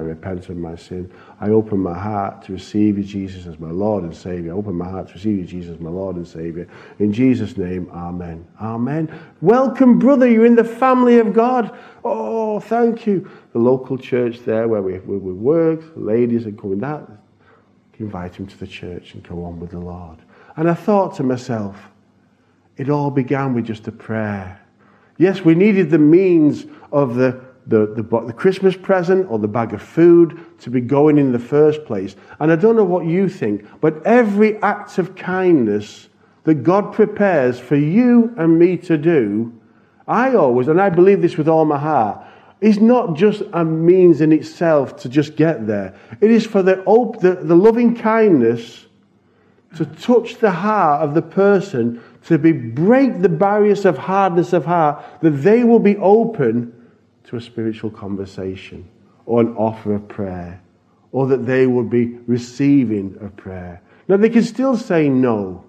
I open my heart to receive you, Jesus, as my Lord and Saviour. Open my heart to receive you, Jesus, as my Lord and Saviour. In Jesus' name, amen. Amen. Welcome, brother. You're in the family of God. Oh, thank you. The local church there where we work, the ladies are coming out. Invite him to the church and go on with the Lord. And I thought to myself, it all began with just a prayer. Yes, we needed the means of the Christmas present or the bag of food to be going in the first place. And I don't know what you think, but every act of kindness that God prepares for you and me to do, I always, and I believe this with all my heart, is not just a means in itself to just get there. It is for the loving kindness to touch the heart of the person, to break the barriers of hardness of heart, that they will be open to a spiritual conversation or an offer of prayer, or that they will be receiving of prayer. Now they can still say no.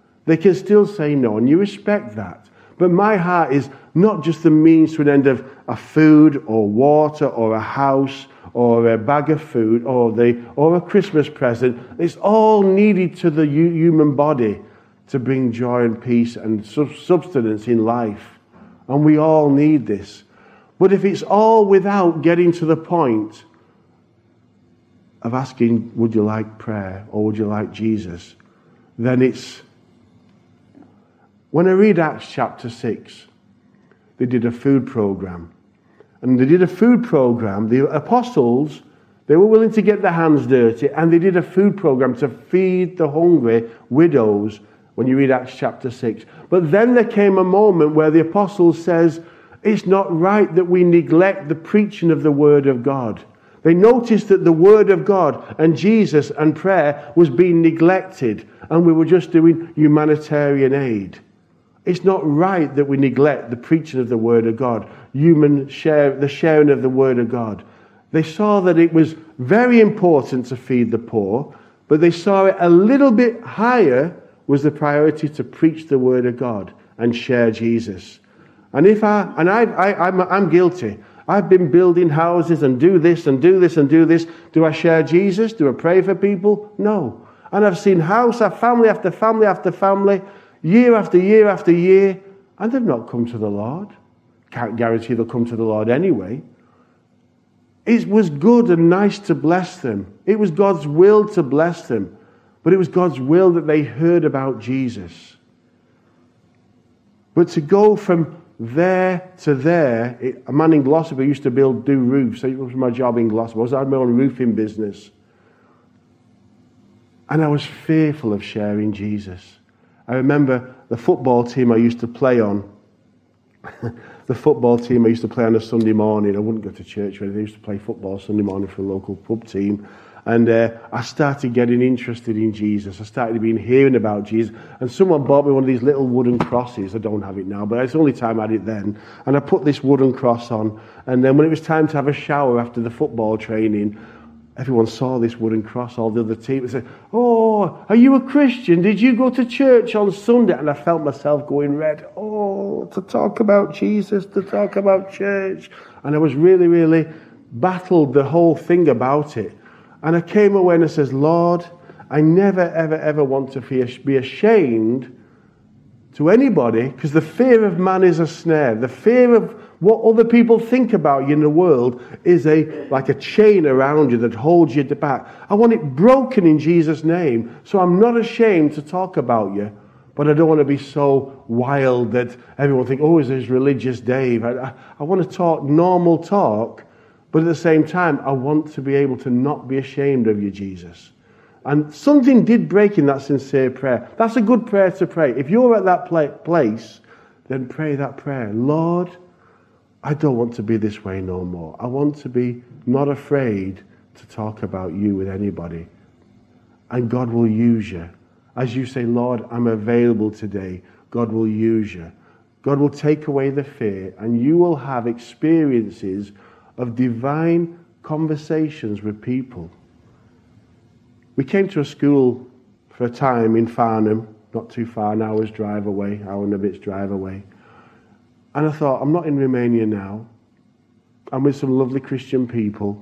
And you respect that. But my heart is not just the means to an end of a food or water or a house or a bag of food or a Christmas present. It's all needed to the human body to bring joy and peace and substance in life. And we all need this. But if it's all without getting to the point of asking, would you like prayer or would you like Jesus, then it's... When I read Acts chapter 6, they did a food program. And they did a food program. The apostles, they were willing to get their hands dirty, and they did a food program to feed the hungry widows when you read Acts chapter 6. But then there came a moment where the apostles says, it's not right that we neglect the preaching of the Word of God. They noticed that the Word of God and Jesus and prayer was being neglected, and we were just doing humanitarian aid. It's not right that we neglect the preaching of the Word of God, the sharing of the Word of God. They saw that it was very important to feed the poor, but they saw it a little bit higher was the priority to preach the Word of God and share Jesus. And I'm guilty. I've been building houses and do this and do this and do this. Do I share Jesus? Do I pray for people? No. And I've seen house after family after family after family, year after year after year, and they've not come to the Lord. Can't guarantee they'll come to the Lord anyway. It was good and nice to bless them. It was God's will to bless them. But it was God's will that they heard about Jesus. But to go from there to there, a man in Glossop used to do roofs. So it was my job in Glossop. I had my own roofing business. And I was fearful of sharing Jesus. I remember the football team I used to play on. The football team I used to play on a Sunday morning. I wouldn't go to church or anything. I used to play football Sunday morning for a local pub team. And I started getting interested in Jesus. I started hearing about Jesus. And someone bought me one of these little wooden crosses. I don't have it now, but it's the only time I had it then. And I put this wooden cross on. And then when it was time to have a shower after the football training, everyone saw this wooden cross, all the other team. They said, "Oh, are you a Christian? Did you go to church on Sunday?" And I felt myself going red. Oh, to talk about Jesus, to talk about church. And I was really, really battled the whole thing about it. And I came away and I says, "Lord, I never, ever, ever want to be ashamed to anybody, because the fear of man is a snare. The fear of what other people think about you in the world is like a chain around you that holds you back. I want it broken in Jesus' name, so I'm not ashamed to talk about you. But I don't want to be so wild that everyone thinks, oh, is this religious Dave? I want to talk normal talk, but at the same time, I want to be able to not be ashamed of you, Jesus." And something did break in that sincere prayer. That's a good prayer to pray. If you're at that place, then pray that prayer. Lord, I don't want to be this way no more. I want to be not afraid to talk about you with anybody. And God will use you. As you say, Lord, I'm available today, God will use you. God will take away the fear, and you will have experiences of divine conversations with people. We came to a school for a time in Farnham, not too far, an hour's drive away, hour and a bit's drive away. And I thought, I'm not in Romania now. I'm with some lovely Christian people.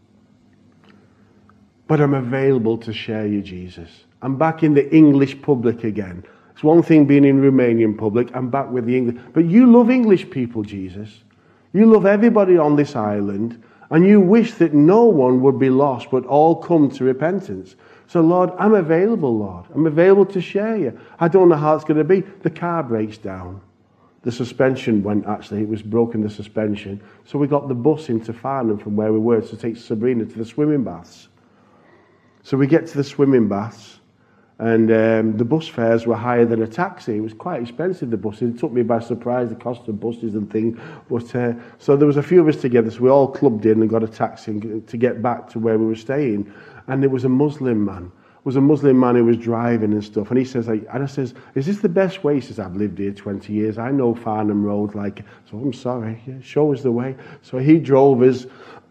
But I'm available to share you, Jesus. I'm back in the English public again. It's one thing being in Romanian public. I'm back with the English. But you love English people, Jesus. You love everybody on this island. And you wish that no one would be lost, but all come to repentance. So, Lord, I'm available, Lord. I'm available to share you. I don't know how it's going to be. The car breaks down. The suspension went, actually. It was broken, the suspension. So we got the bus into Farnham from where we were to take Sabrina to the swimming baths. So we get to the swimming baths, and the bus fares were higher than a taxi. It was quite expensive, the buses. It took me by surprise, the cost of buses and things. But so there was a few of us together, so we all clubbed in and got a taxi to get back to where we were staying. And there was a Muslim man. It was a Muslim man who was driving and stuff. And he says, and I says, "Is this the best way?" He says, "I've lived here 20 years. I know Farnham Road." So I'm sorry. Yeah, show us the way. So he drove us.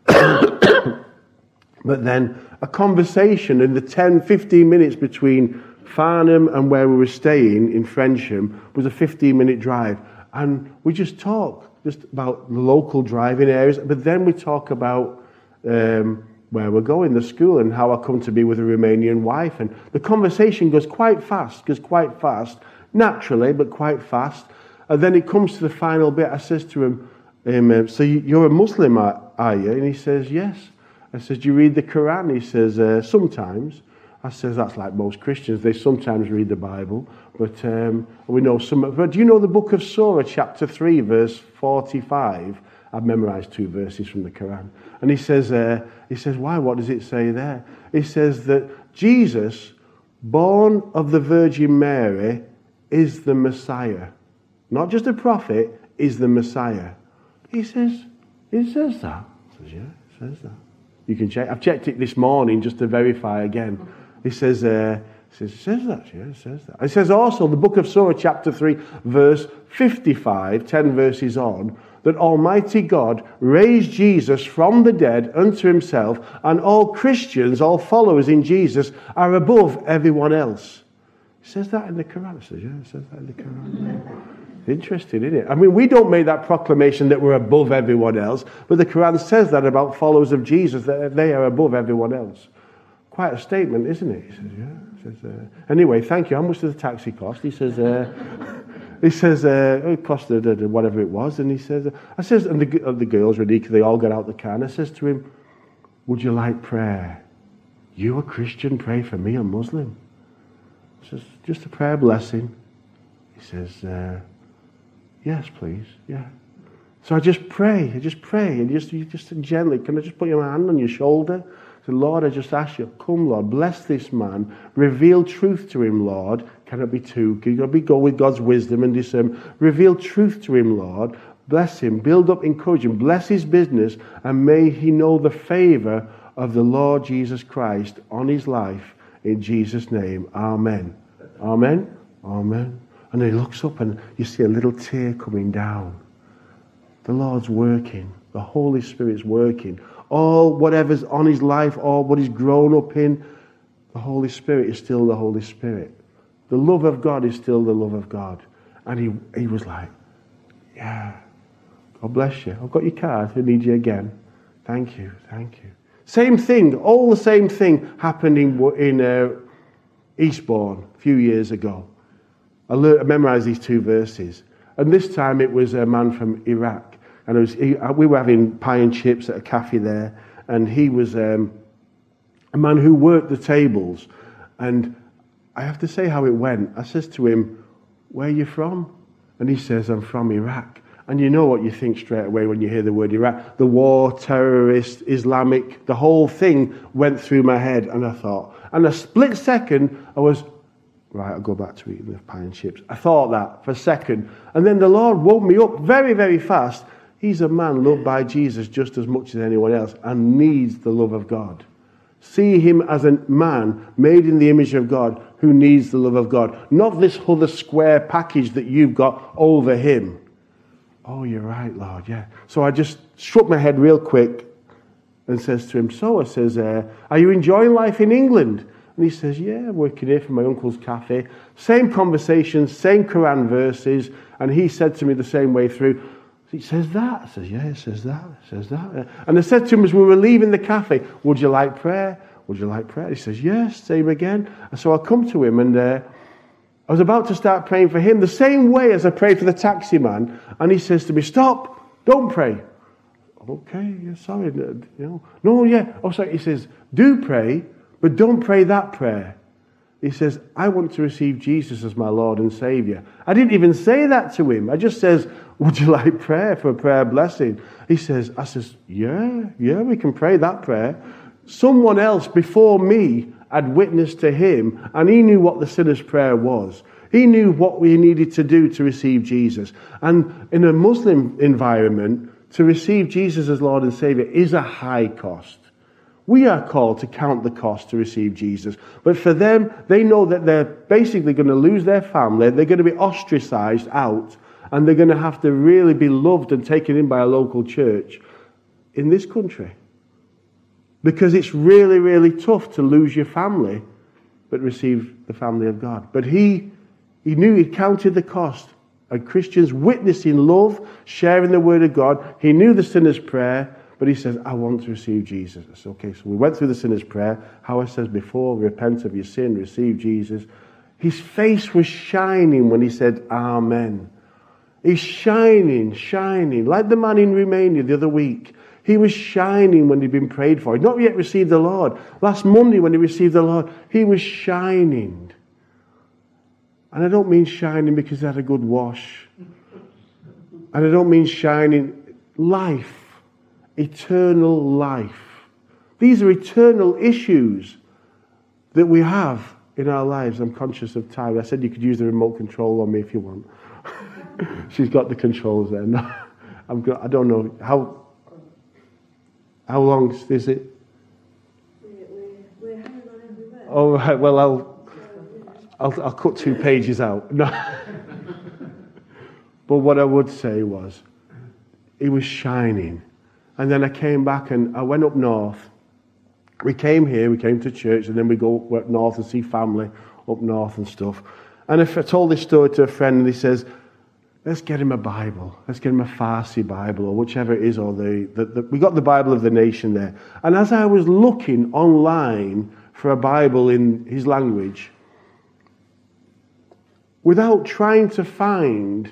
But then a conversation in the 10, 15 minutes between Farnham and where we were staying in Frensham was a 15-minute drive. And we just talk just about the local driving areas. But then we talk about where we're going, the school, and how I come to be with a Romanian wife. And the conversation goes quite fast, naturally, but quite fast. And then it comes to the final bit. I says to him, "So you're a Muslim, are you?" And he says, "Yes." I says, "Do you read the Quran?" He says, "Sometimes." I says, "That's like most Christians. They sometimes read the Bible. But we know some. But do you know the book of Surah, chapter 3, verse 45? I've memorized 2 verses from the Quran. And he says, why? What does it say there? He says that Jesus, born of the Virgin Mary, is the Messiah. Not just a prophet, is the Messiah. He says that. I says, yeah, it says that. You can check. I've checked it this morning just to verify again. He says, it says that. Yeah, it says that. It says also, the book of Surah, chapter 3, verse 55, 10 verses on, that Almighty God raised Jesus from the dead unto himself, and all Christians, all followers in Jesus, are above everyone else. It says that in the Quran. I says, yeah, it says that in the Quran. Interesting, isn't it? I mean, we don't make that proclamation that we're above everyone else, but the Quran says that about followers of Jesus, that they are above everyone else. Quite a statement, isn't it? He says, yeah. He says, anyway, thank you. How much does the taxi cost? He says, it cost whatever it was. And he says, and the girls, Radika, they all got out the car. And I says to him, would you like prayer? You a Christian, pray for me, a Muslim. He says, just a prayer blessing. He says, yes, please, yeah. So I just pray, and just gently, can I just put your hand on your shoulder? I said, Lord, I just ask you, come, Lord, bless this man, reveal truth to him, Lord. Can it be two? Can you go with God's wisdom and discernment? Reveal truth to him, Lord. Bless him, build up, encourage him, bless his business, and may he know the favor of the Lord Jesus Christ on his life. In Jesus' name, amen. Amen. Amen. And then he looks up and you see a little tear coming down. The Lord's working. The Holy Spirit's working. All whatever's on his life, all what he's grown up in, the Holy Spirit is still the Holy Spirit. The love of God is still the love of God. And he was like, yeah, God bless you. I've got your card. I need you again. Thank you. Thank you. Same thing. All the same thing happened in Eastbourne a few years ago. I memorized these 2 verses. And this time it was a man from Iraq. And we were having pie and chips at a cafe there. And he was a man who worked the tables. And I have to say how it went. I says to him, where are you from? And he says, I'm from Iraq. And you know what you think straight away when you hear the word Iraq. The war, terrorist, Islamic, the whole thing went through my head. And I thought, and a split second, I was, right, I'll go back to eating the pie and chips. I thought that for a second. And then the Lord woke me up very, very fast. He's a man loved by Jesus just as much as anyone else and needs the love of God. See him as a man made in the image of God who needs the love of God. Not this other square package that you've got over him. Oh, you're right, Lord, yeah. So I just shook my head real quick and says to him, I says, are you enjoying life in England? And he says, yeah, I'm working here for my uncle's cafe. Same conversations, same Quran verses. And he said to me the same way through, it says that. I says, yeah, it says that. It says that. And I said to him as we were leaving the cafe, would you like prayer? Would you like prayer? He says, yes, same again. And so I come to him and I was about to start praying for him the same way as I prayed for the taxi man. And he says to me, stop, don't pray. Okay, yeah, sorry. No, yeah. Oh, sorry. He says, do pray, but don't pray that prayer. He says, I want to receive Jesus as my Lord and Savior. I didn't even say that to him. I just says, would you like prayer for a prayer blessing? I says, yeah, we can pray that prayer. Someone else before me had witnessed to him, and he knew what the sinner's prayer was. He knew what we needed to do to receive Jesus. And in a Muslim environment, to receive Jesus as Lord and Savior is a high cost. We are called to count the cost to receive Jesus. But for them, they know that they're basically going to lose their family. They're going to be ostracized out. And they're going to have to really be loved and taken in by a local church in this country. Because it's really, really tough to lose your family, but receive the family of God. But he knew he counted the cost. And Christians witnessing love, sharing the word of God. He knew the sinner's prayer. But he says, I want to receive Jesus. I said, okay, so we went through the sinner's prayer. How I says before, repent of your sin, receive Jesus. His face was shining when he said, amen. He's shining, like the man in Romania the other week. He was shining when he'd been prayed for. He'd not yet received the Lord. Last Monday when he received the Lord, he was shining. And I don't mean shining because he had a good wash. And I don't mean shining life, eternal life. These are eternal issues that we have in our lives. I'm conscious of time. I said you could use the remote control on me if you want. She's got the controls there. No, I don't know how long is it? We're hanging on every word. Oh right. Well, I'll cut 2 pages out. No. But what I would say was, it was shining, and then I came back and I went up north. We came here, we came to church, and then we go up north and see family up north and stuff. And if I told this story to a friend, and he says, let's get him a Bible. Let's get him a Farsi Bible, or whichever it is, or we got the Bible of the nation there. And as I was looking online for a Bible in his language, without trying to find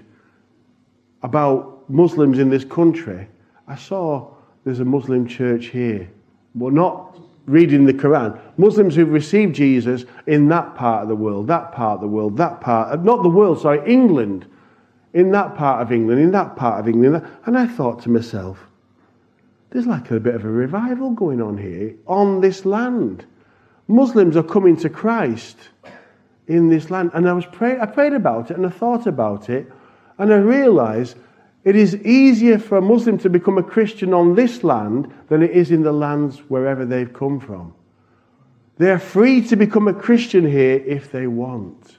about Muslims in this country, I saw there's a Muslim church here. Well, not reading the Quran. Muslims who've received Jesus in that part of the world, that part of the world, not the world, sorry, England. In that part of England, in that part of England. And I thought to myself, there's like a bit of a revival going on here, on this land. Muslims are coming to Christ in this land. And I prayed about it, and I thought about it, and I realised it is easier for a Muslim to become a Christian on this land than it is in the lands wherever they've come from. They're free to become a Christian here if they want.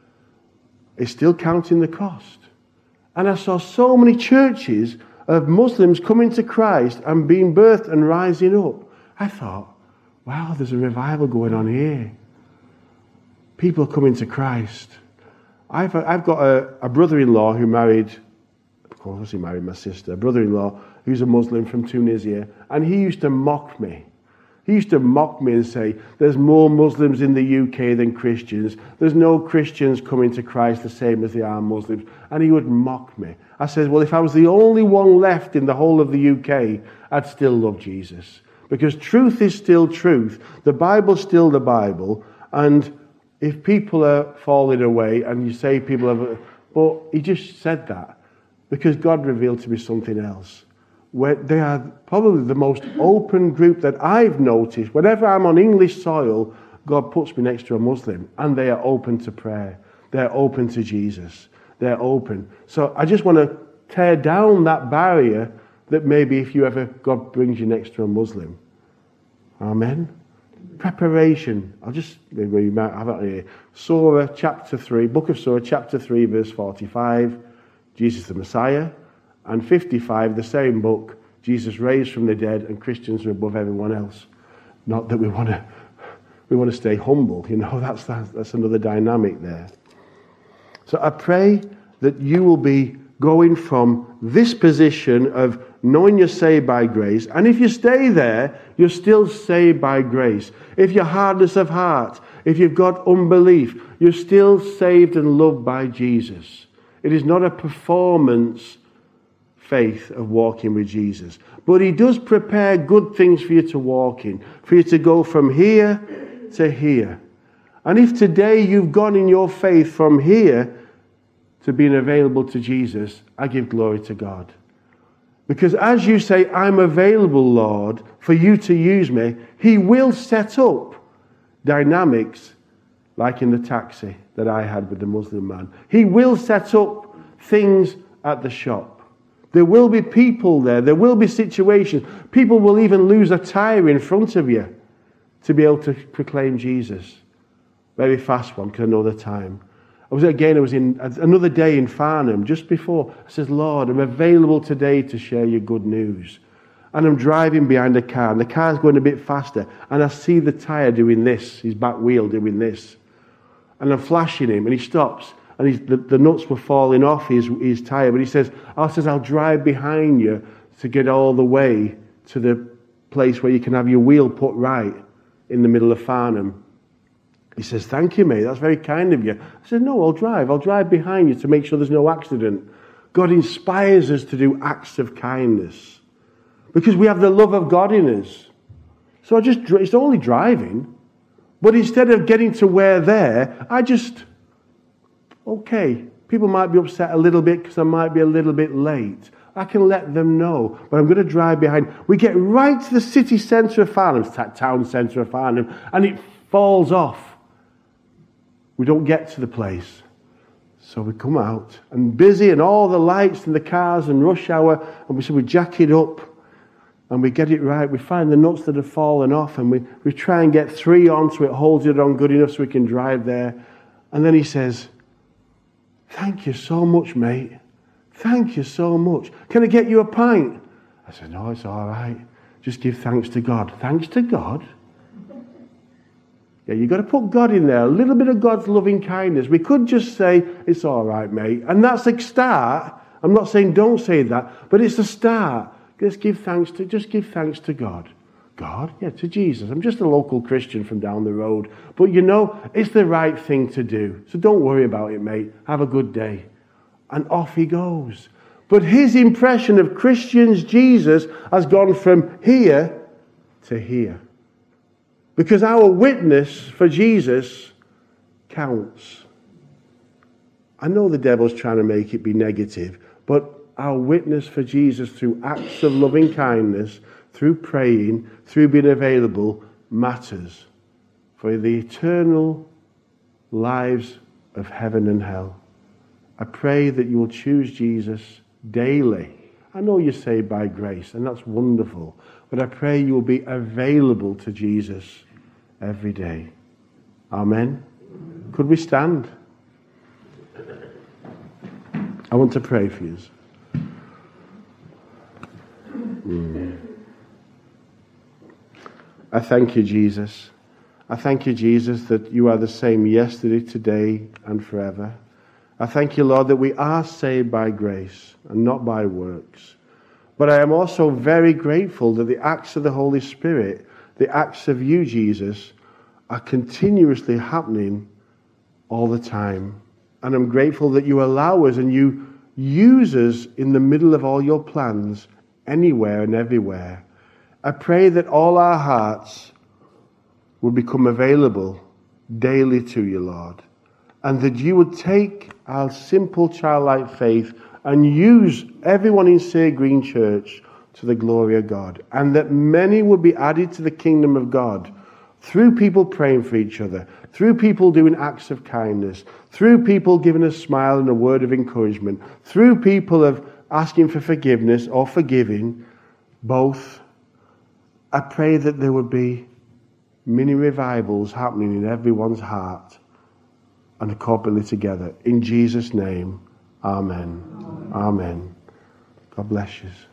It's still counting the cost. And I saw so many churches of Muslims coming to Christ and being birthed and rising up. I thought, wow, there's a revival going on here. People coming to Christ. I've got a brother-in-law who married, of course he married my sister, a brother-in-law who's a Muslim from Tunisia, and he used to mock me. He used to mock me and say, there's more Muslims in the UK than Christians. There's no Christians coming to Christ the same as they are Muslims. And he would mock me. I said, well, if I was the only one left in the whole of the UK, I'd still love Jesus. Because truth is still truth. The Bible's still the Bible. And if people are falling away, and you say people have... But he just said that because God revealed to me something else. Where they are probably the most open group that I've noticed. Whenever I'm on English soil, God puts me next to a Muslim, and they are open to prayer. They're open to Jesus. They're open. So I just want to tear down that barrier that maybe if you ever, God brings you next to a Muslim. Amen. Preparation. You might have it here. Surah chapter 3, book of Surah chapter 3, verse 45. Jesus the Messiah. And 55, the same book, Jesus raised from the dead, and Christians are above everyone else. Not that we want to stay humble, that's another dynamic there. So I pray that you will be going from this position of knowing you're saved by grace, and if you stay there, you're still saved by grace. If you're hardness of heart, if you've got unbelief, you're still saved and loved by Jesus. It is not a performance faith of walking with Jesus. But he does prepare good things for you to walk in, for you to go from here to here. And if today you've gone in your faith from here to being available to Jesus, I give glory to God. Because as you say, I'm available, Lord, for you to use me, he will set up dynamics like in the taxi that I had with the Muslim man. He will set up things at the shop. There will be people there. There will be situations. People will even lose a tyre in front of you to be able to proclaim Jesus. Very fast one, because I know the time. I was in another day in Farnham, just before. I said, Lord, I'm available today to share your good news. And I'm driving behind a car, and the car's going a bit faster. And I see the tyre doing this, his back wheel doing this. And I'm flashing him, and he stops. And the nuts were falling off his tyre. But he says, I'll drive behind you to get all the way to the place where you can have your wheel put right in the middle of Farnham. He says, thank you, mate. That's very kind of you. I said, no, I'll drive behind you to make sure there's no accident. God inspires us to do acts of kindness because we have the love of God in us. So it's only driving. But instead of getting to where there, okay, people might be upset a little bit because I might be a little bit late. I can let them know, but I'm going to drive behind. We get right to the city centre of Farnham, town centre of Farnham, and it falls off. We don't get to the place. So we come out, and busy, and all the lights and the cars and rush hour, and we jack it up, and we get it right. We find the nuts that have fallen off, and we try and get 3 on so it holds it on good enough so we can drive there. And then he says, "Thank you so much, mate. Thank you so much. Can I get you a pint?" I said, "No, it's all right. Just give thanks to God." Thanks to God? Yeah, you've got to put God in there, a little bit of God's loving kindness. We could just say, "It's all right, mate." And that's a start. I'm not saying don't say that, but it's a start. Just give thanks to God. God? Yeah, to Jesus. I'm just a local Christian from down the road. But it's the right thing to do. So don't worry about it, mate. Have a good day. And off he goes. But his impression of Christians, Jesus, has gone from here to here. Because our witness for Jesus counts. I know the devil's trying to make it be negative, but our witness for Jesus through acts of loving kindness, through praying, through being available, matters for the eternal lives of heaven and hell. I pray that you will choose Jesus daily. I know you're saved by grace, and that's wonderful, but I pray you will be available to Jesus every day. Amen. Could we stand? I want to pray for you. I thank you, Jesus. I thank you, Jesus, that you are the same yesterday, today, and forever. I thank you, Lord, that we are saved by grace and not by works. But I am also very grateful that the acts of the Holy Spirit, the acts of you, Jesus, are continuously happening all the time. And I'm grateful that you allow us and you use us in the middle of all your plans, anywhere and everywhere. I pray that all our hearts will become available daily to you, Lord, and that you would take our simple childlike faith and use everyone in Say Green Church to the glory of God, and that many would be added to the kingdom of God through people praying for each other, through people doing acts of kindness, through people giving a smile and a word of encouragement, through people of asking for forgiveness or forgiving, both. I pray that there would be many revivals happening in everyone's heart and corporately together. In Jesus' name, amen. Amen. God bless you.